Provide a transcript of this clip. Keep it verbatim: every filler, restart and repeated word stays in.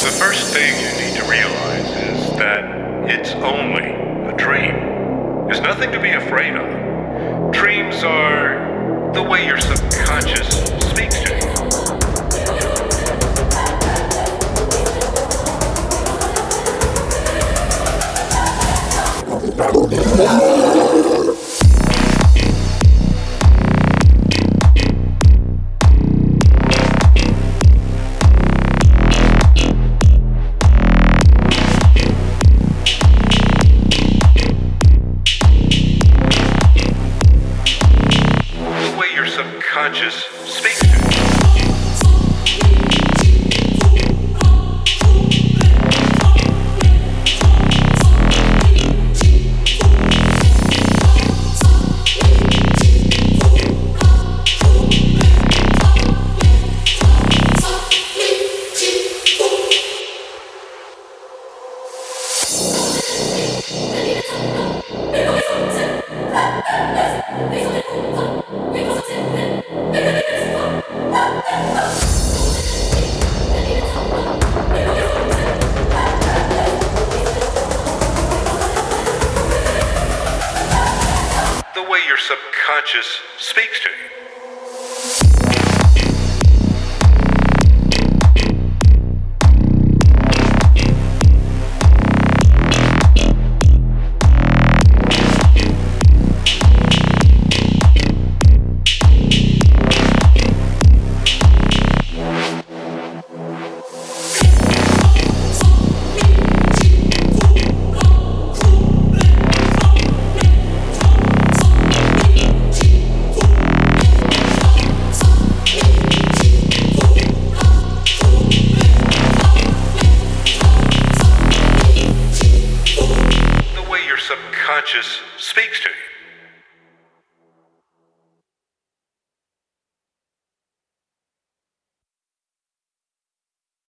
The first thing you need to realize is that it's only a dream. There's nothing to be afraid of. Dreams are the way your subconscious speaks to you. Subconscious speaks to you. The way your subconscious speaks to you. Subconscious speaks to you.